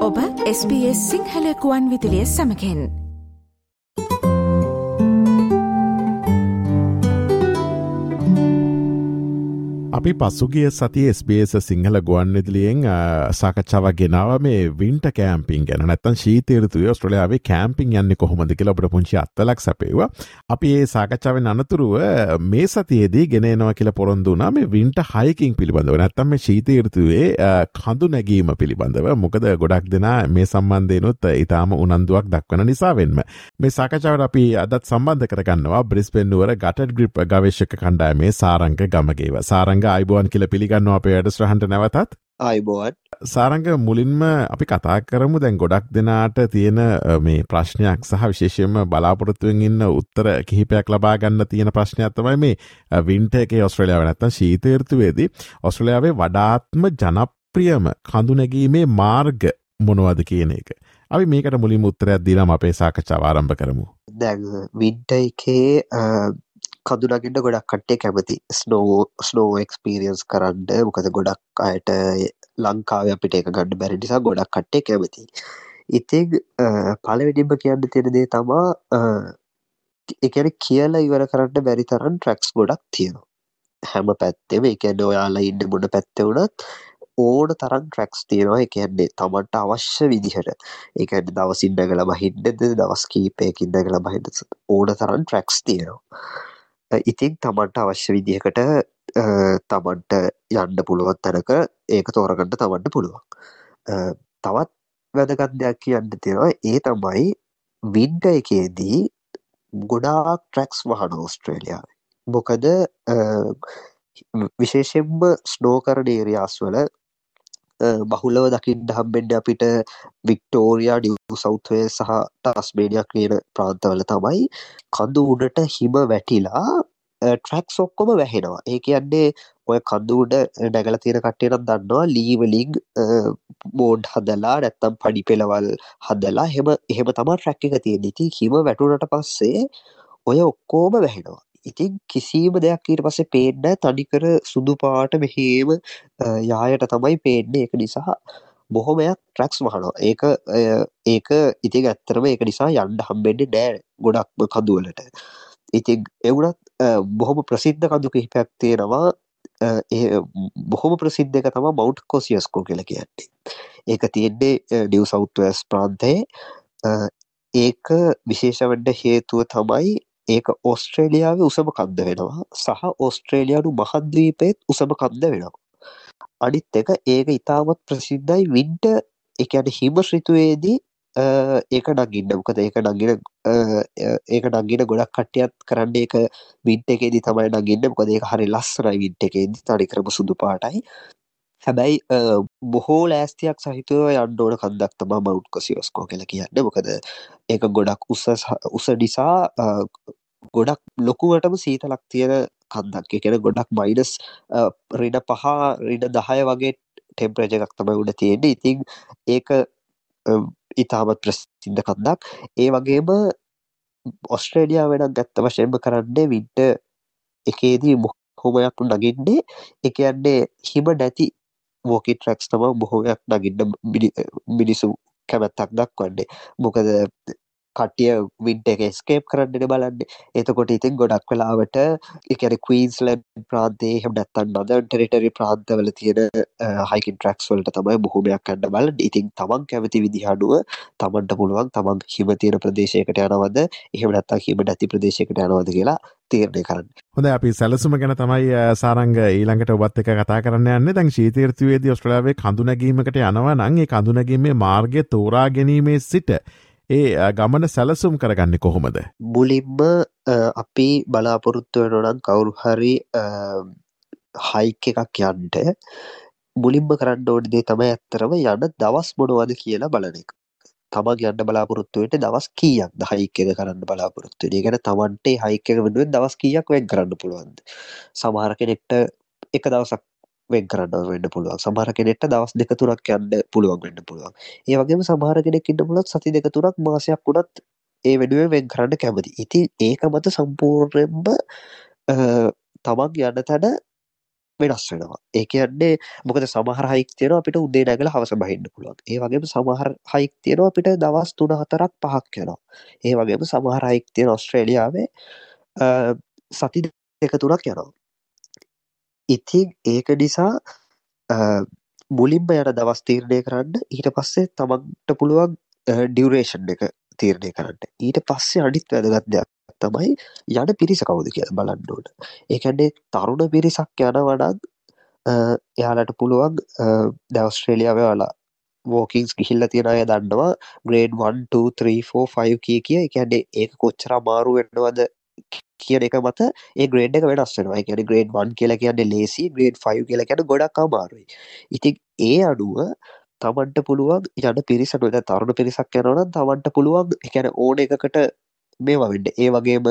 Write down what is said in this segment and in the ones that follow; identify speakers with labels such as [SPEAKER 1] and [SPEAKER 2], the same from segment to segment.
[SPEAKER 1] ඔබ SBS සිංහල ගුවන් විදුලිය සමගින්
[SPEAKER 2] අපි පසුගිය සතිය SBS සිංහල ගුවන් විදුලියෙන් සාකච්ඡාවක් ගෙනාවා මේ වින්ටර් කැම්පින් ගැන. නැත්නම් ශීත ඍතුවේ ඕස්ට්‍රේලියාවේ කැම්පින් යන්නේ කොහොමද කියලා අපිට පුංචි අත්දැකීමක් සැපෙව්වා. අපි මේ සාකච්ඡාවෙන් අනතුරුව මේ සතියේදී ගෙන එනවා කියලා පොරොන්දු වුණා මේ වින්ටර් හයිකින් පිළිබඳව. නැත්නම් මේ ශීත ඍතුවේ කඳු නැගීම පිළිබඳව. මොකද ගොඩක් දෙනා මේ සම්බන්ධයෙන්ුත් ඊටාම උනන්දුවක් දක්වන නිසා වෙන්න. මේ සාකච්ඡාවට අපි අදත් සම්බන්ධ කරගන්නවා බ්‍රිස්බේන් නුවර ගටඩ් ග්‍රිප් ගවේෂක කණ්ඩායමේ සාරංග ගමගේව. සාරංග ආයිබෝන් කියලා පිළිගන්නවා අපේ වැඩසටහනට නැවතත්.
[SPEAKER 3] ආයිබෝන්.
[SPEAKER 2] සාරංග මුලින්ම අපි කතා කරමු දැන් ගොඩක් දෙනාට තියෙන මේ ප්‍රශ්නයක් සහ විශේෂයෙන්ම බලාපොරොත්තුවෙන් ඉන්න උත්තර කිහිපයක් ලබා ගන්න තියෙන ප්‍රශ්නයක් තමයි මේ වින්ටර් එකේ ඕස්ට්‍රේලියාව නැත්නම් ශීත ඍතුවේදී ඕස්ට්‍රේලියාවේ වඩාත්ම ජනප්‍රියම කඳු නැගීමේ මාර්ග මොනවද කියන එක. අපි මේකට මුලින්ම උත්තරයක් දීලාම අපේ සාකච්ඡාව ආරම්භ කරමු.
[SPEAKER 3] දැන් වින්ටර් එකේ කඳු නගින්න ගොඩක් කට්ටිය කැමති ස්නෝ එක්ස්පීරියන්ස් කරන්න. මොකද ගොඩක් අයට ලංකාවේ අපිට ඒක ගන්න බැරි නිසා ගොඩක් කට්ටිය කැමති. ඉතින් පළවෙනිම කියන්න තියෙන දේ තමා ඒ කියන්නේ කියලා ඉවර කරන්න බැරි තරම් ට්‍රැක්ස් ගොඩක් තියෙනවා හැම පැත්තෙම. ඒ කියන්නේ ඔයාලා ඉන්න මොන පැත්තේ වුණත් ඕන තරම් ට්‍රැක්ස් තියෙනවා. ඒ කියන්නේ තමන්ට අවශ්‍ය විදිහට. ඒ කියන්නේ දවසින් නැගලා බහින්නද දවස් කීපයකින් නැගලා බහින්නද ඕන තරම් ට්‍රැක්ස් තියෙනවා. ඉතින් තමන්ට අවශ්‍ය විදිහකට තමන්ට යන්න පුළුවන් තැනක ඒක තෝරගන්න තමන්ට පුළුවන්. තවත් වැදගත් දෙයක් කියන්න තියෙනවා. ඒ තමයි වින්ටර් එකේදී ගොඩාක් ට්‍රැක්ස් වහන ඕස්ට්‍රේලියාවේ. මොකද විශේෂයෙන්ම ස්නෝ කරන ඒරියාස් වල බහුලව දකින්න හම්බෙන්නේ අපිට වික්ටෝරියා, නිව් සවුත් වේල්ස් සහ ටස්මේනියා කියන ප්‍රාන්තවල තමයි කඳු උඩට හිම වැටිලා ට්‍රැක්ස් ඔක්කොම වැහෙනවා. ඒ කියන්නේ ඔය කඳු උඩ නැගලා තියෙන කට්ටිය නම් දන්නවා ලී වලින් බෝඩ් හදලා නැත්තම් පඩි පෙළවල් හදලා එහෙම තමයි ට්‍රැක් එක තියෙන්නේ. ඉතින් හිම වැටුණට පස්සේ ඔය ඔක්කොම වැහෙනවා. ඉතින් කිසිම දෙයක් ඊට පස්සේ පේන්නේ නැහැ. තනිකර සුදු පාට මෙහෙම යායට තමයි පේන්නේ. ඒක නිසා බොහොමයක් ට්‍රැක්ස් වහනවා. ඒක ඉතින් ඇත්තටම ඒක නිසා යන්න හම්බෙන්නේ නැහැ ගොඩක්ම කඳු වලට. ඉතින් ඒ වුණත් බොහොම ප්‍රසිද්ධ කඳු කිහිපයක් තියෙනවා. බොහොම ප්‍රසිද්ධ එක තමයි මවුන්ට් කොසියස්කෝ කියලා කියන්නේ. ඒක තියෙන්නේ නිව් සවුත් වේල්ස් ප්‍රාන්තයේ. ඒක විශේෂ වෙන්න හේතුව තමයි ඒක ඕස්ට්‍රේලියාවේ උසම කන්ද වෙනවා සහ ඕස්ට්‍රේලියානු මහද්වීපයේ උසම කන්ද වෙනවා. අනිත් එක ඒක ඉතාමත් ප්‍රසිද්ධයි වින්ටර් ඒ කියන්නේ හිම ඍතුවේදී ඒක නගින්න. මොකද ඒක නගින ගොඩක් කට්ටියත් කරන්නේ ඒක වින්ටර් එකේදී තමයි නගින්නේ. මොකද ඒක හරිය ලස්සනයි වින්ටර් එකේදී. තනිකරම සුදු පාටයි. හැබැයි බොහෝ ලෑස්තියක් සහිතව යන්න ඕන කන්දක් තමයි මවුන්ට් කොසියස්කෝ කියලා කියන්නේ. මොකද ඒක ගොඩක් උස නිසා ගොඩක් ලොකුවටම සීතලක් තියෙන කන්දක්. ඒ කියන්නේ ගොඩක් -5 -10 වගේ ටෙම්පරේචර් එකක් තමයි උඩ තියෙන්නේ. ඉතින් ඒක ඉතාමත් ප්‍රසිද්ධ කන්දක්. ඒ වගේම ඕස්ට්‍රේලියාව වෙනත් ගත්ත වශයෙන්ම කරන්නේ වින්ටර් එකේදී බොහොමයක් නගින්නේ. ඒ කියන්නේ හිම නැති වෝකින් ට්‍රැක්ස් තමයි බොහොමයක් නගින්න මිනිස්සු කැමැත්තක් දක්වන්නේ. මොකද කට්ටිය වින්ටර් එක එස්කේප් කරන්නනේ බලන්නේ. එතකොට ඉතින් ගොඩක් වෙලාවට ඒ කියන්නේ ක්වීන්ස්ලන්ඩ් ප්‍රාන්තයේ එහෙම නැත්නම් නදර්න් ටෙරිටරි ප්‍රාන්තවල තියෙන හයිකින් ට්‍රැක්ස් වලට තමයි බොහොමයක් යන්න බලන්නේ. ඉතින් තමන් කැමති විදිහ අනුව තමන්ට පුළුවන් තමන් හිම තියෙන ප්‍රදේශයකට යනවද එහෙම නැත්නම් හිම නැති ප්‍රදේශයකට යනවද කියලා තීරණය කරන්න.
[SPEAKER 2] හොඳයි අපි සැලසුම ගැන තමයි සාරංග ඊළඟට ඔබත් එක්ක කතා කරන්න යන්නේ. දැන් ශීත ඍතුවේදී ඕස්ට්‍රේලියාවේ කඳු නැගීමකට යනවා නම් ඒ කඳු නැගීමේ මාර්ගය තෝරා ගැනීමේ සිට ඒ ගමන සැලසුම් කරගන්නේ කොහොමද?
[SPEAKER 3] මුලින්ම අපි බලාපොරොත්තු වෙනවා නම් කවුරු හරි හයික් එකක් යන්න මුලින්ම කරන්න ඕනේ දේ තමයි ඇත්තරම යන දවස් මොනවද කියලා බලන එක. තමන් යන්න බලාපොරොත්තු වෙන්නේ දවස් කීයක්ද හයික් එක කරන්න බලාපොරොත්තු වෙන්නේ. ඒ කියන්නේ තමන්ට හයික් එක වෙනුවෙන් දවස් කීයක් වෙන් කරන්න පුළුවන්ද? සමහර කෙනෙක්ට එක දවසක් වෙන් කරන්න වෙන්න පුළුවන්. සමහර කෙනෙක්ට දවස් 2-3ක් යන්න පුළුවන් වෙන්න පුළුවන්. ඒ වගේම සමහර කෙනෙක් ඉන්න පුළුවන් සති 2-3ක් මාසයක් උනත් ඒ වෙනුවෙන් වෙන් කරන්න කැමති. ඉතින් ඒක මත සම්පූර්ණයෙන්ම තමන් යන තැන වෙනස් වෙනවා. ඒ කියන්නේ මොකද සමහර හයික් තියෙනවා අපිට උදේ නැගලා හවස බහින්න පුළුවන්. ඒ වගේම සමහර හයික් තියෙනවා අපිට දවස් 3-4ක් 5ක් යනවා. ඒ වගේම සමහර හයික් තියෙන ඕස්ට්‍රේලියාවේ අ, සති 2-3ක් යනවා. ඉතින් ඒක නිසා අ, මුලින්ම යන දවස් තීරණය කරන්න ඊට පස්සේ තමන්ට පුළුවන් ඩියුරේෂන් එක තීරණය කරන්න. ඊට පස්සේ අනිත් වැදගත් දෙයක් තමයි යන පිරිස කවුද කියලා බලන්න ඕන. ඒ කියන්නේ තරුණ පිරිසක් යනවා නම් එයාලට පුළුවන් දැන් ඕස්ට්‍රේලියාවේ ඔයාලා වෝකින්ස් ගිහිල්ලා තියෙන අය දන්නවා ග්‍රේඩ් 1 2 3 4 5 කිය ඒ කියන්නේ ඒක කොච්චර අමාරු වෙනවද කියන එක මත ඒ ග්‍රේඩ් එක වෙනස් වෙනවා. ඒ කියන්නේ ග්‍රේඩ් 1 කියලා කියන්නේ ලේසි, ග්‍රේඩ් 5 කියලා කියන්නේ ගොඩක් අමාරුයි. ඉතින් ඒ අනුව තමන්ට පුළුවන් යන පිරිස දැන් තරුණ පිරිසක් යනවා නම් තමන්ට පුළුවන් ඒ කියන්නේ ඕන එකකට මේවා වෙන්න. ඒ වගේම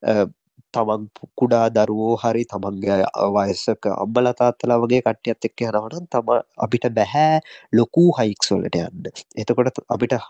[SPEAKER 3] තමන් කුඩා දරුවෝ හරි තමන්ගේ වයසක අම්මලා තාත්තලා වගේ කට්ටියත් එක්ක යනවා නම් අපිට බෑ ලොකු හයික්ස් වලට යන්න. එතකොට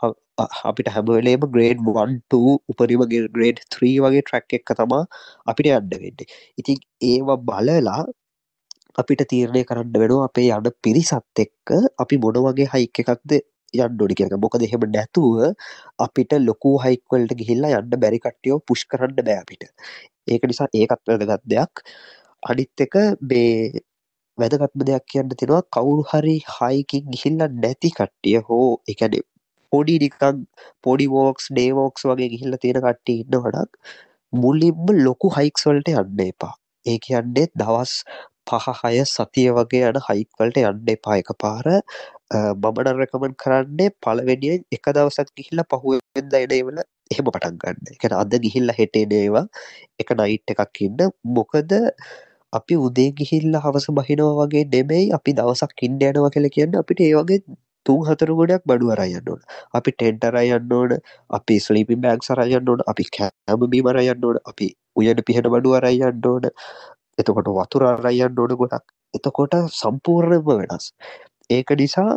[SPEAKER 3] අපිට හැම වෙලේම ග්‍රේඩ් 1 2 උපරිම ග්‍රේඩ් 3 වගේ ට්‍රැක් එක තමයි අපිට යන්න වෙන්නේ. ඉතින් ඒව බලලා අපිට තීරණය කරන්න වෙනවා අපේ යන පිරිසත් එක්ක අපි මොන වගේ හයික් එකක්ද යන්න ඕනේ කියලා. මොකද එහෙම නැතුව අපිට ලොකු හයික් වලට ගිහිල්ලා යන්න බැරි කට්ටියව පුෂ් කරන්න බෑ අපිට. ඒක නිසා ඒකත් වැදගත් දෙයක්. අනිත් එක මේ වැදගත්ම දෙයක් කියන්න තියෙනවා කවුරු හරි හයිකින් ගිහිල්ලා නැති කට්ටිය හෝ ඒ කියන්නේ පොඩි නිකන් පොඩි වෝක්ස් ඩේ වෝක්ස් වගේ ගිහිල්ලා තියෙන කට්ටිය ඉන්නවා නම් මුලින්ම ලොකු හයික්ස් වලට යන්න එපා. ඒ කියන්නේ දවස් 5-6 සතිය වගේ යන හයික් වලට යන්න එපා එකපාර. මම නම් රෙකමන්ඩ් කරන්නේ පළවෙනියෙන් එක දවසක් ගිහිල්ලා පහුවෙනිදා එන ඒවල එහෙම පටන් ගන්න. ඒ කියන්නේ අද ගිහිල්ලා හෙට එන ඒවා එක නයිට් එකක් ඉන්න. මොකද අපි උදේ ගිහිල්ලා හවස බහිනවා වගේ නෙමෙයි අපි දවසක් ඉන්න යනවා කියලා කියන්නේ අපිට ඒ වගේ 3-4 ගොඩක් බඩු අරන් යන්න ඕන. අපි ටෙන්ට් අරන් යන්න ඕන. අපි ස්ලීපින් බෑග්ස් අරන් යන්න ඕන. අපි කැම බීම අරන් යන්න ඕන. අපි උයන පිහන බඩු අරන් යන්න ඕන. එතකොට වතුර අරන් යන්න ඕන ගොඩක්. එතකොට සම්පූර්ණයෙන්ම වෙනස්. ඒක නිසා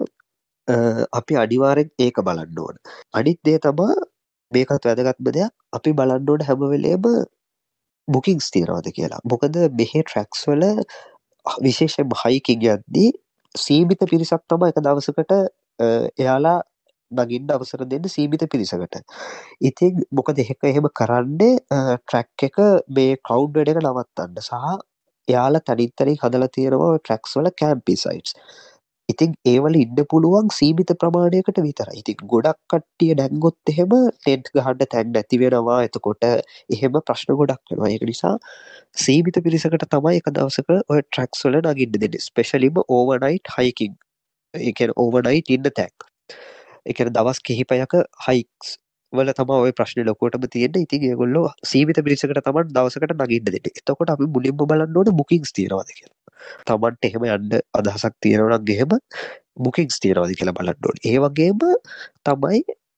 [SPEAKER 3] අපි අනිවාර්යෙන් ඒක බලන්න ඕන. අනිත් දේ තමයි මේකත් වැදගත්ම දෙයක් අපි බලන්න ඕන හැම වෙලේම බුකින්ග්ස් තියනවාද කියලා. මොකද මෙහි ට්‍රැක්ස් වල විශේෂයෙන්ම හයිකින් යද්දී සීමිත පිරිසක් තමයි එක දවසකට එයාලා නගින්න අවසර දෙන්න සීමිත පිරිසකට. ඉතින් මොකද ඒක එහෙම කරන්නේ ට්‍රැක් එක මේ ක්‍රවුඩ් වෙන එක නවත්තන්න සහ එයාලා තනින් තනින් හදලා තියෙනවා ට්‍රැක්ස් වල කැම්පින් සයිට්ස්. ඉතින් ඒවල ඉන්න පුළුවන් සීමිත ප්‍රමාණයකට විතරයි. ඉතින් ගොඩක් කට්ටිය නැංගොත් එහෙම ටෙන්ට් ගහන්න තැන් නැති වෙනවා. එතකොට එහෙම ප්‍රශ්න ගොඩක් වෙනවා. ඒක නිසා සීමිත පිරිසකට තමයි එක දවසක ඔය ට්‍රැක්ස් වල නගින්න දෙන්නේ. ස්පෙෂලිම ඕවර්නයිට් හයිකින්. ඒ කියන්නේ ඕවර්නයිට් ඉන්න තැන්. ඒ කියන්නේ දවස් කිහිපයක හයික්ස් වල තමයි ඔය ප්‍රශ්නේ ලොකුවටම තියෙන්නේ. ඉතින් ඒගොල්ලෝ සීමිත පිරිසකට තමයි දවසකට නගින්න දෙන්නේ. එතකොට අපි මුලින්ම බලන්න ඕනේ බුකින්ග්ස් තියනවාද කියලා. තමන්ට එහෙම යන්න අදහසක් තියෙනවා නම් එහෙම බුකින්ග්ස් තියනවාද කියලා බලන්න ඕනේ. ඒ වගේම තමයි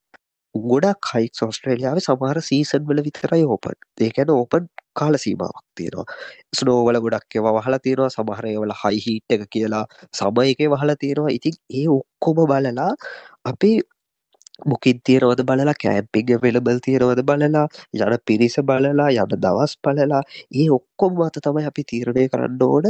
[SPEAKER 3] ගොඩක් හයික්ස් ඕස්ට්‍රේලියාවේ සමහර සීසන් වල විතරයි ඕපන්. ඒ කියන්නේ ඕපන් කාල සීමාවක් තියෙනවා. ස්නෝ වල ගොඩක් ඒවා වහලා තියෙනවා. සමහර ඒවල හයි හීට් එක කියලා සමර් එකේ වහලා තියෙනවා. ඉතින් ඒ ඔක්කොම බලලා අපි බුකින් තියනවද බලලා කැම්පින් අවේලබල් තියනවද බලලා යන පිරිස බලලා යන දවස් බලලා ඒ ඔක්කොම මත තමයි අපි තීරණය කරන්න ඕන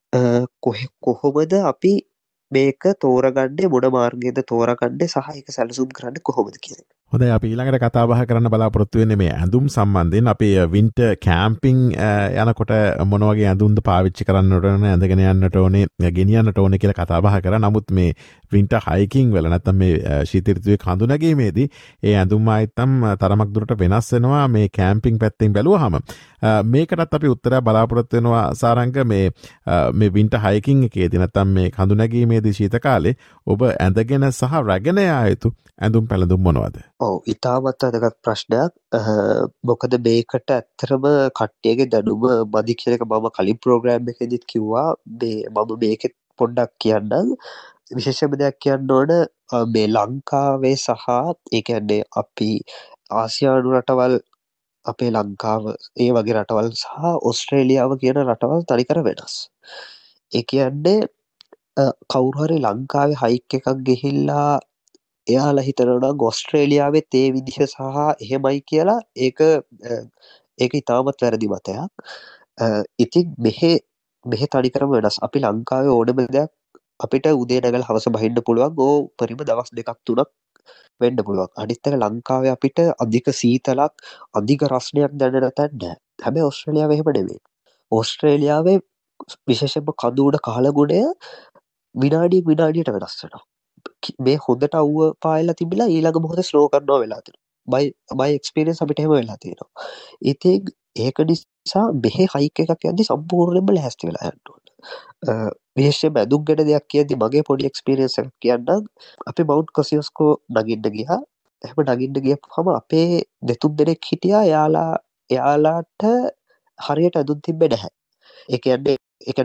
[SPEAKER 3] කොහොමද අපි මේක තෝරගන්නේ මොන මාර්ගයේද තෝරගන්නේ සහ ඒක සැලසුම් කරන්නේ කොහොමද කියන එක.
[SPEAKER 2] හොඳයි අපි ඊළඟට කතා බහ කරන්න බලාපොරොත්තු වෙන්නේ මේ ඇඳුම් සම්බන්ධයෙන්. අපි වින්ටර් කැම්පින් යනකොට මොන වගේ ඇඳුම්ද පාවිච්චි කරන්නට ඕනේ, ඇඳගෙන යන්නට ඕනේ, ගෙනියන්නට ඕනේ කියලා කතා බහ කරා. නමුත් මේ වින්ටර් හයිකින් වල නැත්නම් මේ ශීත ඍතුවේ කඳු නැගීමේදී ඒ ඇඳුම් ආයිත්තම් තරමක් දුරට වෙනස් වෙනවා මේ කැම්පින් පැත්තෙන් බැලුවාම. මේකටත් අපි උත්තරය බලාපොරොත්තු වෙනවා සාරංග මේ වින්ටර් හයිකින් එකේදී නැත්නම් මේ කඳු නැගීමේදී ශීත කාලේ ඔබ ඇඳගෙන සහ රැගෙන යා යුතු ඇඳුම් පැළඳුම් මොනවද?
[SPEAKER 3] ඔව් ඉතාමත් වැදගත් ප්‍රශ්නයක්. මොකද මේකට ඇත්තටම කට්ටියගේ දැනුම මදි කියන එක මම කලින් ප්‍රෝග්‍රෑම් එකේදීත් කිව්වා. මම මේකෙත් පොඩ්ඩක් කියන්නම්. විශේෂම දෙයක් කියන්න ඕන මේ ලංකාවේ සහ ඒ කියන්නේ අපි ආසියානු රටවල් අපේ ලංකාව ඒ වගේ රටවල් සහ ඕස්ට්‍රේලියාව කියන රටවල් තනිකර වෙනස්. ඒ කියන්නේ කවුරු හරි ලංකාවේ හයික් එකක් ගිහිල්ලා එයාලා හිතනවා නම් ඕස්ට්‍රේලියාවෙත් ඒ විදිහ සහ එහෙමයි කියලා ඒක ඉතාමත් වැරදි මතයක්. ඉතින් මෙහෙ මෙහෙ තනිකරම වෙනස්. අපි ලංකාවේ ඕනම දෙයක් අපිට උදේ නැගලා හවස බහින්න පුළුවන්. පරිම දවස් 2ක් 3ක් වෙන්න පුළුවන්. අනිත් එක ලංකාවේ අපිට අධික සීතලක්, අධික රස්නයක් දැනෙන තැන් නැහැ. හැබැයි ඕස්ට්‍රේලියාවේ එහෙම නෙමෙයි. ඕස්ට්‍රේලියාවේ විශේෂයෙන්ම කඳු උඩ කාලගුණය විනාඩියෙන් විනාඩියට වෙනස් වෙනවා. මේ හොඳට අවුව පායලා තිබිලා ඊළඟ මොහොතේ ස්ලෝ කරනවා වෙලා තියෙනවා. my experience අපිට එහෙම වෙලා තියෙනවා. ඉතින් ඒක නිසා මෙහෙ හයික් එකක් යද්දි සම්පූර්ණයෙන්ම ලෑස්ති වෙලා යන්න ඕන. විශේෂයෙන්ම ඇඳුම් ගැන දෙයක් කියද්දි මගේ පොඩි එක්ස්පීරියන්ස් එකක් කියන්නම්. අපි මවුන්ට් කොසියස්කෝ නගින්න ගියා. එහෙම නගින්න ගියපුවම අපේ දෙතුන් දෙනෙක් හිටියා. එයාලාට හරියට ඇඳුම් තිබ්බේ නැහැ. ඒ කියන්නේ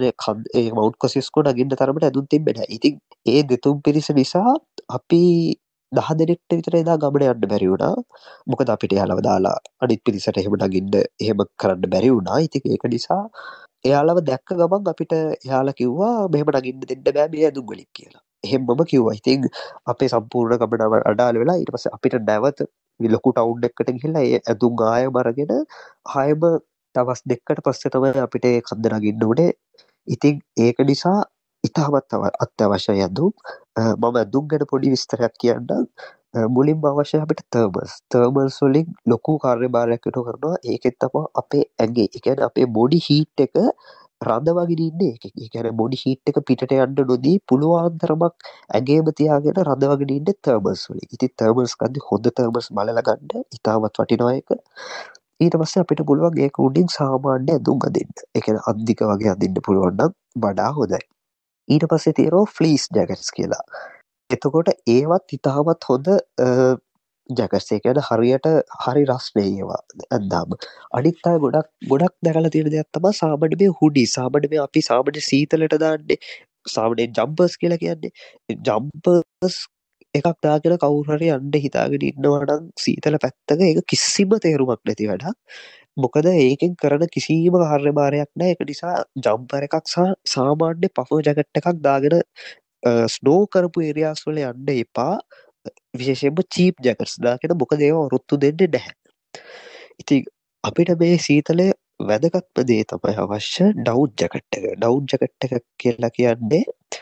[SPEAKER 3] ඒ මවුන්ට් කොසියස්කෝ නගින්න තරමට ඇඳුම් තිබ්බේ නැහැ. ඉතින් ඒ දෙතුන් පිරිස නිසා අපි 10 දෙනෙක්ට විතර එදා ගමන යන්න බැරි වුණා. මොකද අපිට එයාලව දාලා අනිත් පිරිසට එහෙම නගින්න එහෙම කරන්න බැරි වුණා. ඉතින් ඒක නිසා එයාලව දැක්ක ගමන් අපිට එයාලා කිව්වා මෙහෙම නගින්න දෙන්න බෑ මේ ඇඳුම් වලින් කියලා. එහෙමම කිව්වා. ඉතින් අපේ සම්පූර්ණ ගමන අඩාල වෙලා ඊට පස්සේ අපිට නැවත ලොකු ටවුන් එකකට ගිහිල්ලා ඒ ඇඳුම් ආයෙම අරගෙන ආයෙම දවස් දෙකකට පස්සේ තමයි අපිට ඒ කන්ද නගින්න උනේ. ඉතින් ඒක නිසා ඉතාමත් අත්‍යවශ්‍යයි ඇඳුම්. මම ඇඳුම් ගැන පොඩි විස්තරයක් කියන්නම්. මුලින්ම අවශ්‍යයි අපිට තර්මල්ස් වලින් ලොකු කාර්යභාරයක් ඉටු කරනවා. ඒකෙන් තමයි අපේ ඇඟේ, ඒ කියන්නේ අපේ බොඩි හීට් එක රඳවගෙන ඉන්නේ ඒකෙන්. ඒ කියන්නේ බොඩි හීට් එක පිටට යන්න නොදී පුළුවන් තරමක් ඇඟේම තියාගෙන රඳවගෙන ඉන්නේ තර්මල්ස් වලින්. ඉතින් තර්මල්ස් ගන්න හොඳ තර්මල්ස් බලලා ගන්න ඉතාමත් වටිනවා ඒක. ඊට පස්සේ අපිට පුළුවන් ඒක උඩින් සාමාන්‍ය ඇඳුම් අදින්න. ඒ කියන්නේ අද්දික වගේ අදින්න පුළුවන් නම් වඩා හොඳයි. ඊට පස්සේ තියෙනවා ෆ්ලීස් ජැකට්ස් කියලා. එතකොට ඒවත් ඉතාමත් හොඳ ජැකට්ස්. ඒ කියන්නේ හරියට හරි රස්නේ ඒවා ඇඳාම. අනිත් අය ගොඩක් දැකලා තියෙන දෙයක් තමයි සාමාන්‍ය මේ හුඩි. අපි සාමාන්‍ය සීතලට දාන්නේ සාමාන්‍යයෙන් ජම්පර්ස් කියලා කියන්නේ. ජම්පර්ස් එකක් දාගෙන කවුරු හරි යන්න හිතාගෙන ඉන්නවා නම් සීතල පැත්තක ඒක කිසිම තේරුමක් නැති වැඩක්. මොකද ඒකෙන් කරන කිසිම කාර්යභාරයක් නැහැ. ඒක නිසා ජම්පර් එකක් සහ සාමාන්‍ය පෆර් ජැකට් එකක් දාගෙන ස්නෝ කරපු ඒරියාස් වල යන්න එපා. විශේෂයෙන්ම චීප් ජැකට්ස් දාගෙන, මොකද ඒවා වෘත්තු දෙන්නේ නැහැ. ඉතින් අපිට මේ සීතලේ වැදගත්ම දේ තමයි අවශ්‍ය ඩවුන් ජැකට් එක. ඩවුන් ජැකට් එක කියලා කියන්නේ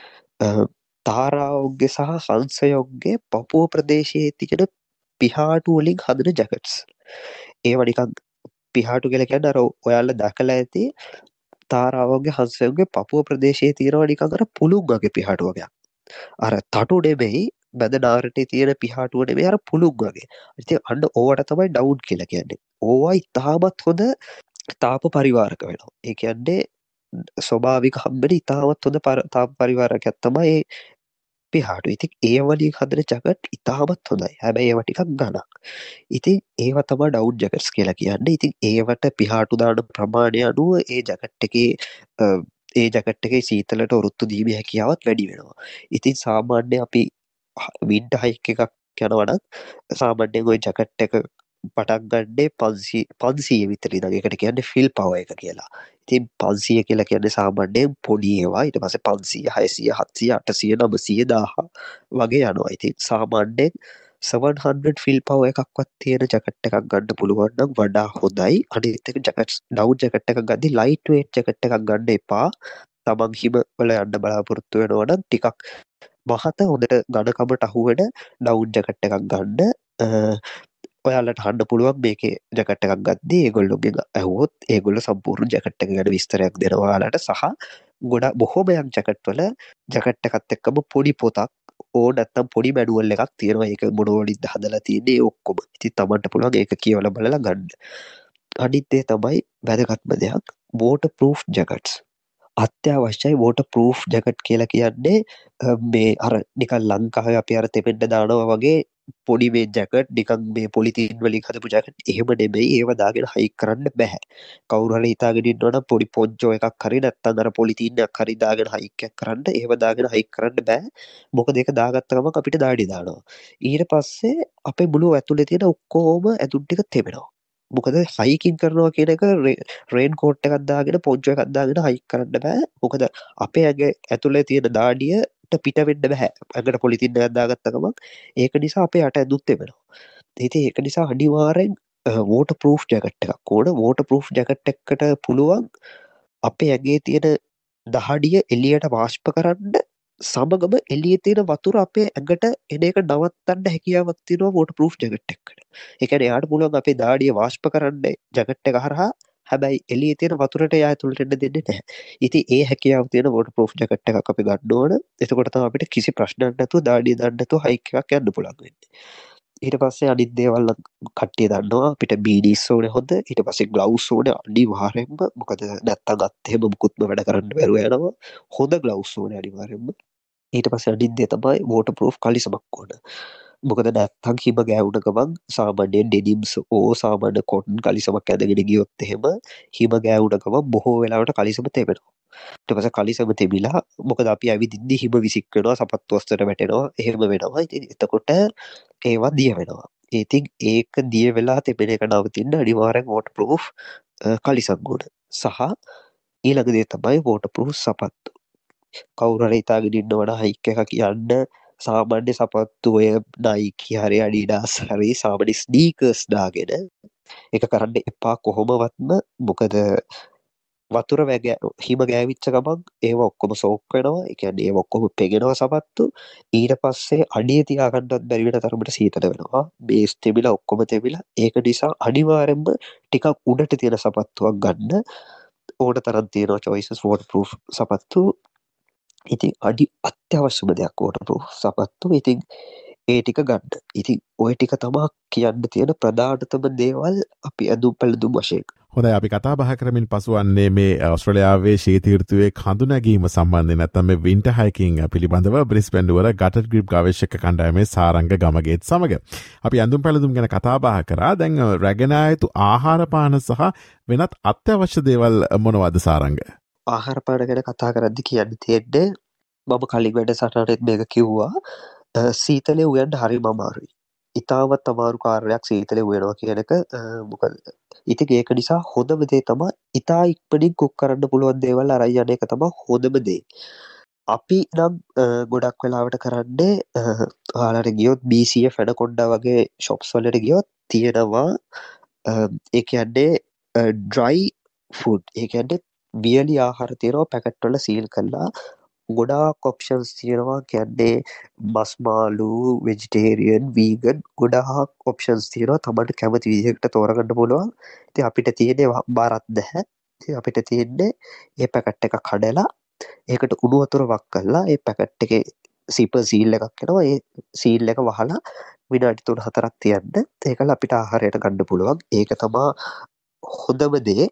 [SPEAKER 3] තාරාවෝගේ සහ හංසයෝගේ පපුව ප්‍රදේශයේ තියෙන පිහාටු වලින් හදන ජැකට්ස්. ඒවා නිකන් පිහාටු කියලා කියන්නේ අර ඔයාලා දැකලා ඇති තාරාවෝගේ හංසයෝගේ පපුව ප්‍රදේශයේ තියෙනවා නිකන් අර පුළුන් වගේ පිහාටු වගේක්. අර තටු නෙමෙයි, බැද නාරටේ තියෙන පිහාටුව නෙමෙයි, අර පුළුන් වගේ. ඉතින් අන්න ඕවට තමයි ඩවුන් කියලා කියන්නේ. ඕවා ඉතාමත් හොඳ තාප පරිවාරක වෙනවා. ඒ කියන්නේ ස්වභාවික හම්බෙන ඉතාමත් හොඳ තාප පරිවාරකයක් තමයි ඒ පිහාටු. ඉතින් ඒ වලින් හදන ජැකට් ඉතාමත් හොඳයි. හැබැයි ඒවා ටිකක් ගණන්. ඉතින් ඒවා තමයි ඩවුන් ජැකට්ස් කියලා කියන්නේ. ඉතින් ඒවට පිහාටු දාන ප්‍රමාණය අනුව ඒ ජැකට් එකේ සීතලට ඔරොත්තු දීමේ හැකියාවත් වැඩි වෙනවා. ඉතින් සාමාන්‍ය අපි වින්ටර් හයික් එකක් යනවා නම් සාමාන්‍යයෙන් ওই ජැකට් එක පටන් ගන්නේ 500 විතර ඉඳන්. ඒකට කියන්නේ ෆිල් පවර් එක කියලා. ඉතින් 500 කියලා කියන්නේ සාමාන්‍යයෙන් පොඩි ඒවා. ඊට පස්සේ 500, 600, 700, 800, 900, 1000 වගේ යනවා. ඉතින් සාමාන්‍යයෙන් 700 ෆිල් පවර් එකක්වත් තියෙන ජැකට් එකක් ගන්න පුළුවන් නම් වඩා හොඳයි. අනිත් එක ඩවුන් ජැකට් එකක් ගද්දි ලයිට් වේට් ජැකට් එකක් ගන්න එපා. තමන් හිම වල යන්න බලාපොරොත්තු වෙනවා නම් ටිකක් මහත හොඳට ඝනකමට අහු වෙන ඩවුන් ජැකට් එකක් ගන්න. ඔයාලට අහන්න පුළුවන් මේකේ ජැකට් එකක් ගද්දී ඒගොල්ලෝගෙන් ඇහුවොත් ඒගොල්ලෝ සම්පූර්ණ ජැකට් එක ගැන විස්තරයක් දෙනවා ඔයාලට. සහ බොහෝමයක් ජැකට් වල ජැකට් එකත් එක්කම පොඩි පොතක් නැත්නම් පොඩි මැනුවල් එකක් තියෙනවා. ඒක මොනවලින්ද හදලා තියෙන්නේ ඔක්කොම. ඉතින් තමන්ට පුළුවන් ඒක කියවලා බලලා ගන්න. අනිත් දේ තමයි වැදගත්ම දෙයක් වෝටර් ප්‍රූෆ් ජැකට්ස්. අත්‍යවශ්‍යයි වෝටර් ප්‍රූෆ් ජැකට් කියලා කියන්නේ මේ අර නිකන් ලංකාවේ අපි අර තෙමෙන්න දානවා වගේ පොඩි මේ ජැකට් නිකන් මේ පොලිතීන් වලින් හදපු ජැකට් එහෙම නෙමෙයි. ඒව දාගෙන හයික් කරන්න බෑ. කවුරු හරි හිතාගෙන ඉන්නවනම් පොඩි පොන්චෝ එකක් හරි නැත්නම් අර පොලිතීන් එකක් හරි දාගෙන හයික් එකක් කරන්න. ඒව දාගෙන හයික් කරන්න බෑ. මොකද ඒක දාගත්ත ගමන් අපිට දාඩි දානවා. ඊට පස්සේ අපේ මුළු ඇතුලේ තියෙන ඔක්කොම ඇතුන් ටික තෙමෙනවා. මොකද හයිකින් කරනවා කියන එක රේන් කෝට් එකක් දාගෙන පොන්චෝ එකක් දාගෙන හයික් කරන්න බෑ. මොකද අපේ ඇඟ ඇතුලේ තියෙන දාඩියට පිට වෙන්න බෑ. ඇඟට පොලිතින් එකක් දාගත්ත ගමන් ඒක නිසා අපේ යට ඇඳුම් තෙමෙනවා. ඉතින් ඒක නිසා අනිවාර්යෙන් වෝටර් ප්‍රූෆ් ජැකට් එකක් ඕන. වෝටර් ප්‍රූෆ් ජැකට් එකකට පුළුවන් අපේ ඇඟේ තියෙන දහඩිය එළියට වාෂ්ප කරන්න සමගම එළියේ තියෙන වතුර අපේ ඇඟට එන එක නවත්තන්න හැකියාවක් තියෙනවා වෝටර්ප්‍රූෆ් ජැකට් එකකට. ඒ කියන්නේ එයාට පුළුවන් අපේ දාඩිය වාෂ්ප කරන්න ජැකට් එක හරහා, හැබැයි එළියේ තියෙන වතුරට එයා ඇතුළට එන්න දෙන්නේ නැහැ. ඉතින් ඒ හැකියාව තියෙන වෝටර්ප්‍රූෆ් ජැකට් එකක් අපි ගන්න ඕන. එතකොට තමයි අපිට කිසි ප්‍රශ්නයක් නැතුව දාඩිය දාන්න නැතුව හයික් එකක් යන්න පුළුවන් වෙන්නේ. ඊට පස්සේ අනිත් දේවල් කට්ටිය දන්නවා අපිට බීඩීස් ඕනේ හොඳ. ඊට පස්සේ ග්ලව්ස් ඕනේ අනිවාර්යෙන්ම. මොකද නැත්තම් අත් එහෙම මුකුත්ම වැඩ කරන්න බැරුව යනවා. හොඳ ග්ලව්ස් ඕනේ අනිවාර්යෙන්ම. ඊට පස්සේ අනිත් දේ තමයි වෝටර්ප්‍රූෆ් කලිසමක් ඕන. මොකද නැත්තම් හිම ගෑවුන ගමන් සාමාන්‍යයෙන් ඩෙනිම්ස් සාමාන්‍ය කොටන් කලිසමක් ඇඳගෙන ගියොත් එහෙම හිම ගෑවුන ගමන් බොහෝ වෙලාවට කලිසම තෙමෙනවා. ඊට පස්සේ කලිසම තෙමිලා මොකද අපි ඇවිදින්නේ හිම විසික් වෙනවා, සපත්තු වස්ත්‍රයට වැටෙනවා, එහෙම වෙනවා. ඉතින් එතකොට ඒවා දිය වෙනවා. ඉතින් ඒක දිය වෙලා තෙමෙන එක නවතින්න අනිවාර්යෙන් වෝටර්ප්‍රූෆ් කලිසම් ඕන. සහ ඊළඟ දේ තමයි වෝටර්ප්‍රූෆ් සපත්තු. කවුරු හරි හිතාගෙන ඉන්නවනම් හයික් එකක් යන්න සාමාන්‍ය සපත්තු ඔය නයිකි හරි අඩිඩාස් හරි සාමාන්‍ය ස්නීකර්ස් දාගෙන ඒක කරන්න එපා කොහොමවත්ම. මොකද වතුර හිම ගෑවිච්ච ගමන් ඒව ඔක්කොම සෝක් වෙනවා. ඒ කියන්නේ ඒව ඔක්කොම පෙගෙනවා සපත්තු. ඊට පස්සේ අඩිය තියාගන්නත් බැරි වෙන තරමට සීතල වෙනවා. බේස් තෙමිලා ඔක්කොම තෙමිලා. ඒක නිසා අනිවාර්යෙන්ම ටිකක් උඩට තියෙන සපත්තුවක් ගන්න ඕන තරම් තියෙනවා choices waterproof සපත්තු. ඉතින් අත්‍යවශ්‍යම දෙයක් වෝටර්ප්‍රූෆ් සපත්තු. ඉතින් ඒ ටික ගන්න. ඉතින් ඔය ටික තමයි කියන්න තියෙන ප්‍රධානතම දේවල් අපි ඇඳුම් පැළඳුම් වශයෙන්.
[SPEAKER 2] හොඳයි, අපි කතා බහ කරමින් පසුවන්නේ මේ ඕස්ට්‍රේලියාවේ ශීත ඍතුවේ කඳු නැගීම සම්බන්ධයෙන් නැත්නම් මේ වින්ටර් හයිකින් පිළිබඳව බ්‍රිස්බේන් නුවර ගටර් ග්‍රිප් ගවේෂක කණ්ඩායමේ සාරංග ගමගේත් සමග අපි ඇඳුම් පැළඳුම් ගැන කතා බහ කරා. දැන් රැගෙන ආයුතු ආහාර පාන සහ වෙනත් අත්‍යවශ්‍ය දේවල් මොනවද සාරංග?
[SPEAKER 3] ආහාර පාන ගැන කතා කරද්දි කියන්න තියෙන්නේ මම කලින් වැඩසටහනෙත් මේක කිව්වා. සීතලේ උයන්න හරිම අමාරුයි. ඉතාමත් අමාරු කාර්යයක් සීතලේ උයනවා කියන එක. මොකද ඉතින් ඒක නිසා හොඳම දේ තමයි ඉතා ඉක්මනින් කුක් කරන්න පුළුවන් දේවල් අරන් යන එක තමයි හොඳම දේ. අපි නම් ගොඩක් වෙලාවට කරන්නේ ඔයාලට ගියොත් BCF ඇනකොන්ඩා වගේ shops වලට ගියොත් තියෙනවා ඒ කියන්නේ dry food. ඒ කියන්නේ වියලි ආහාර තියෙනවා පැකට් වල සීල් කරලා. ගොඩාක් ඔප්ෂන්ස් තියෙනවා. කියන්නේ මස් මාළු, වෙජිටේරියන්, වීගන් ගොඩාක් ඔප්ෂන්ස් තියෙනවා. තමන්ට කැමති විදිහකට තෝරගන්න පුළුවන්. ඉතින් අපිට තියෙන්නේ බාරක් නැහැ. ඉතින් අපිට තියෙන්නේ මේ පැකට් එක කඩලා ඒකට උණු වතුර වක් කරලා ඒ පැකට් එකේ සිපර් සීල් එකක් එනවා. ඒ සීල් එක වහලා විනාඩි 3-4ක් තියන්න. ඒකල අපිට ආහාරයට ගන්න පුළුවන්. ඒක තමයි හොඳම දේ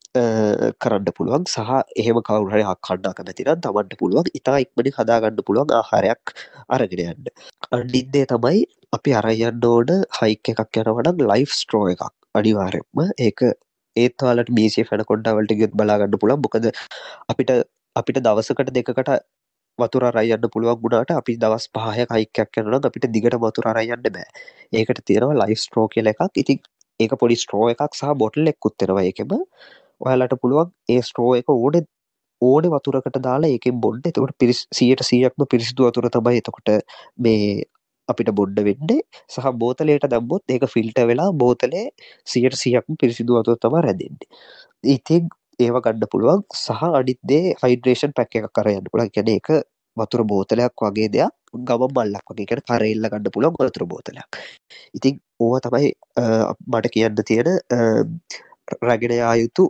[SPEAKER 3] කරන්න පුළුවන්. සහ එහෙම කවුරු හරි කන්න අකමැති නම් තමන්ට පුළුවන් ඉතා ඉක්මනින් හදාගන්න පුළුවන් ආහාරයක් අරගෙන යන්න. අනිත් දේ තමයි අපි අරන් යන්න ඕන හයික් එකක් යනවා නම් ලයිෆ් ස්ට්‍රෝ එකක් අනිවාර්යෙන්ම. ඒක ඒත් ඔයාලට BCF ඇනකොන්ඩා වලට ගියොත් බලා ගන්න පුළුවන්. මොකද අපිට දවසකට දෙකකට වතුර අරන් යන්න පුළුවන් වුණාට අපි දවස් 5ක් හයික් එකක් යනවා නම් අපිට දිගට වතුර අරන් යන්න බෑ. ඒකට තියෙනවා ලයිෆ් ස්ට්‍රෝ කියලා එකක්. ඉතින් ඒක පොඩි ස්ට්‍රෝ එකක් සහ බොටල් එකකුත් එනවා ඒකෙම. ඔයාලට පුළුවන් ඒ ස්ට්‍රෝ එක ඕනේ වතුරකට දාලා ඒකෙන් බොන්න. එතකොට 100%ක්ම පිරිසිදු වතුර තමයි එතකොට මේ අපිට බොන්න වෙන්නේ. සහ බෝතලයට දැම්මොත් ඒක ෆිල්ටර් වෙලා බෝතලේ 100%ක්ම පිරිසිදු වතුර තමයි රැඳෙන්නේ. ඉතින් ඒව ගන්න පුළුවන්. සහ අනිත් දේ හයිඩ්‍රේෂන් පැක් එකක් අරන් යන්න පුළුවන්. කියන්නේ ඒක වතුර බෝතලයක් වගේ දෙයක් ගමන් මල්ලක් වගේ. කියන්නේ කරේල්ල ගන්න පුළුවන් වතුර බෝතලයක්. ඉතින් ඕවා තමයි මට කියන්න තියෙන රැගෙන යා යුතු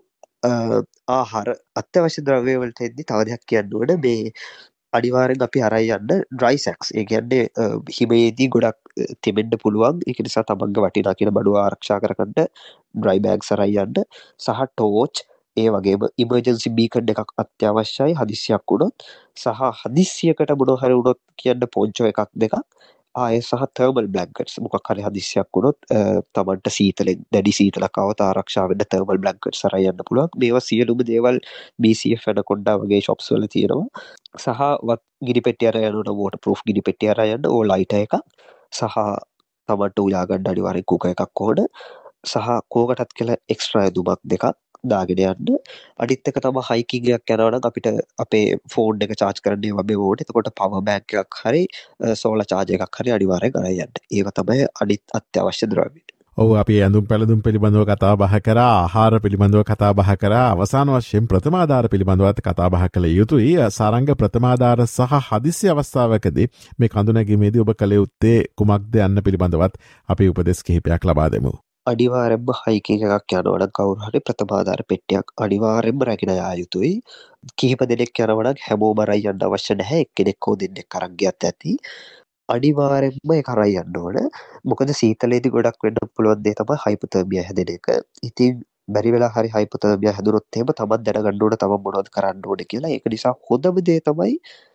[SPEAKER 3] ආහාර අත්‍යවශ්‍ය ද්‍රව්‍ය වලට එද්දි තව දෙයක් කියන්න ඕන. මේ අනිවාර්යෙන් අපි අරන් යන්න ඩ්‍රයි සැක්ස්. ඒ කියන්නේ හිමේදී ගොඩක් තෙමෙන්න පුළුවන්. ඒක නිසා තමන්ගේ වටිනා කියන බඩුව ආරක්ෂා කරගන්න ඩ්‍රයි බෑග්ස් අරන් යන්න. සහ ටෝච්, ඒ වගේම ඉමර්ජන්සි බීකන් එකක් අත්‍යවශ්‍යයි හදිස්සියක් වුණොත්. සහ හදිස්සියකට මොනවා හරි වුණොත් කියන්න පොන්චෝ එකක් දෙකක්. ආය සහ තර්මල් බ්ලැන්කට්ස්. මොකක් හරි හදිස්සියක් වුණොත් තමන්ට සීතලෙන් දැඩි සීතලක් આવත ආරක්ෂා වෙන්න තර්මල් බ්ලැන්කට්ස් අරන් යන්න පුළුවන්. මේවා සියලුම දේවල් BCF ඇනකොන්ඩා වගේ shops වල තියෙනවා. සහ ගිනි පෙට්ටිය අරන් යනවා. waterproof ගිනි පෙට්ටිය අරන් යන්න. ඕ ලයිටර් එකක්. සහ තමන්ට උයා ගන්න අනිවාර්යෙන් කුක එකක් ඕන. සහ කෝකටත් කියලා එක්ස්ට්‍රා ඇඳුමක් දෙකක් දාගෙන යන්න. අනිත් එක තමයි හයිකින් එකක් යනවා නම් අපිට අපේ ෆෝන් එක charge කරන්න ඒවා මේ ඕනේ. එතකොට power bank එකක් හරි සෝලර් charge එකක් හරි අනිවාර්යෙන් අරන් යන්න. ඒව තමයි අනිත් අත්‍යවශ්‍ය ද්‍රව්‍ය.
[SPEAKER 2] ඔව් අපි ඇඳුම් පැළඳුම් පිළිබඳව කතා බහ කරා, ආහාර පිළිබඳව කතා බහ කරා, අවසාන වශයෙන් ප්‍රථමාධාර පිළිබඳවත් කතා බහ කළ යුතුයි. සාරංග ප්‍රථමාධාර සහ හදිසි අවස්ථාවකදී මේ කඳුනැගීමේදී ඔබ කළ යුත්තේ කුමක්ද යන්න පිළිබඳවත් අපි උපදෙස් කිහිපයක් ලබා දෙමු.
[SPEAKER 3] අනිවාර්යෙන්ම හයිකින් එකක් යනවා නම් කවුරු හරි ප්‍රථමාධාර පෙට්ටියක් අනිවාර්යෙන්ම රැගෙන යා යුතුයි. කිහිප දෙනෙක් යනවා නම් හැමෝම අරන් යන්න අවශ්‍ය නැහැ. එක්කෙනෙක් හෝ දෙන්නෙක් අරන් ගියත් ඇති. අනිවාර්යෙන්ම ඒක අරන් යන්න ඕන. මොකද සීතලේදී ගොඩක් වෙන්න පුළුවන් දේ තමයි හයිපොතර්මියා හැදෙන එක. ඉතින් බැරි වෙලා හරි හයිපොතර්මියා හැදුනොත් එහෙම තමන් දැනගන්න ඕන තමන් මොනවද කරන්න ඕනේ කියලා. ඒක නිසා හොඳම දේ තමයි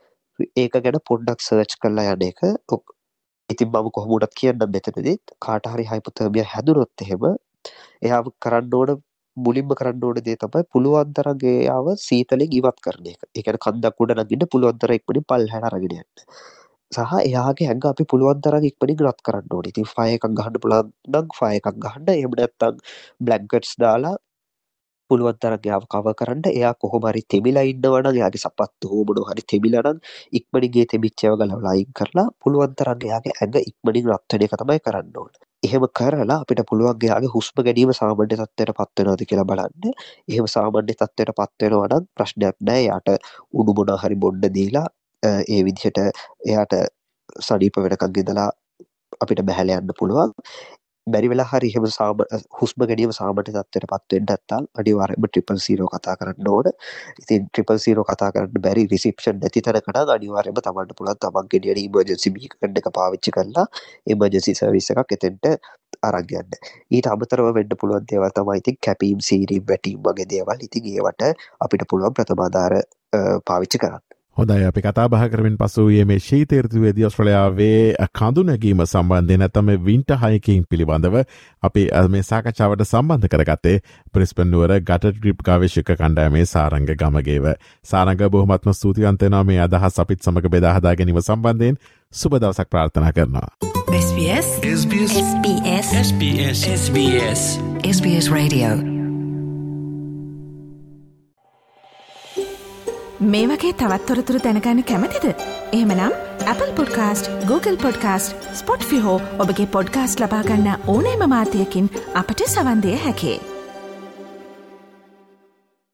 [SPEAKER 3] ඒක ගැන පොඩ්ඩක් සර්ච් කරලා යන එක. ඉතින් මම කොහොමුණත් කියන්නම් මෙතනදී කාට හරි හයිපොතර්මියා හැදුනොත් එහෙම එයාව කරන්න ඕන මුලින්ම කරන්න ඕන දේ තමයි පුළුවන් තරම් එයාව සීතලෙන් ඉවත් කරන එක. ඒ කියන්නේ කන්දක් උඩ නගින්න පුළුවන් තරම් ඉක්මනින් පල්ලෙහාට අරගෙන යන්න. සහ එයාගේ ඇඟ අපි පුළුවන් තරම් ඉක්මනින් රත් කරන්න ඕනේ. ඉතින් ෆයර් එකක් ගහන්න පුළුවන් නම් ෆයර් එකක් ගහන්න. එහෙම නැත්නම් බ්ලැන්කට්ස් දාලා පුළුවන් තරම් එයාව කවර් කරන්න. එයා කොහොම හරි තෙමිලා ඉන්නවා නම් එයාගේ සපත්තු හෝ මොනවා හරි තෙමිලා නම් ඉක්මනින් ගේ තෙමිච්ච ඒවා ගලවලා අයින් කරලා පුළුවන් තරම් එයාගේ ඇඟ ඉක්මනින් රත් වෙන එක තමයි කරන්න ඕනේ. එහෙම කරලා අපිට පුළුවන් එයාගේ හුස්ම ගැනීම සාමාන්‍ය තත්ත්වයට පත් වෙනවද කියලා බලන්න. එහෙම සාමාන්‍ය තත්ත්වයට පත් වෙනවා නම් ප්‍රශ්නයක් නැහැ. එයාට උණු මොනවා හරි බොන්න දීලා ඒ විදිහට එයාට සනීප වෙනකන් ඉඳලා අපිට බැහැලා යන්න පුළුවන්. බැරි වෙලා හරි එහෙම හුස්ම ගැනීම සාමාන්‍ය තත්ත්වයට පත් වෙන්න නැත්නම් අනිවාර්යයෙන්ම 000 කතා කරන්න ඕන. ඉතින් 000 කතා කරන්න බැරි රිසෙප්ෂන් නැති තැනක නම් අනිවාර්යයෙන්ම තමන්ට පුළුවන් තමන් ගෙනියන ඉමර්ජන්සි බීකන් එක පාවිච්චි කරලා ඉමර්ජන්සි සර්විස් එකක් එතෙන්ට අරන් යන්න. ඊට අමතරව වෙන්න පුළුවන් දේවල් තමයි ඉතින් කැපීම් සීරීම් වැටීම් වගේ දේවල්. ඉතින් ඒවට අපිට පුළුවන් ප්‍රථමාධාර පාවිච්චි කරන්න.
[SPEAKER 2] හොඳයි අපි කතා බහ කරමින් පසු වූයේ මේ ශීත ඍතුවේදී ඔස්ට්‍රේලියාවේ කඳු නැගීම සම්බන්ධයෙන් නැත්නම් මේ වින්ටර් හයිකින් පිළිබඳව අපි මේ සාකච්ඡාවට සම්බන්ධ කරගත්තේ බ්‍රිස්බන් නුවර ගටර් ට්‍රිප් ගවේෂක කණ්ඩායමේ සාරංග ගමගේව. සාරංග බොහොමත්ම ස්තුතිවන්ත වෙනවා මේ අදහස් අපිත් සමග බෙදා හදා ගැනීම සම්බන්ධයෙන්. සුබ දවසක් ප්‍රාර්ථනා කරනවා.
[SPEAKER 1] SBS Radio මේ වගේ තවත් තොරතුරු දැනගන්න කැමතිද? එහෙමනම් Apple Podcast, Google Podcast, Spotify හෝ ඔබගේ පොඩ්කාස්ට් ලබා ගන්න ඕනෑම මාධ්‍යයකින් අපට සවන් දිය හැකියි.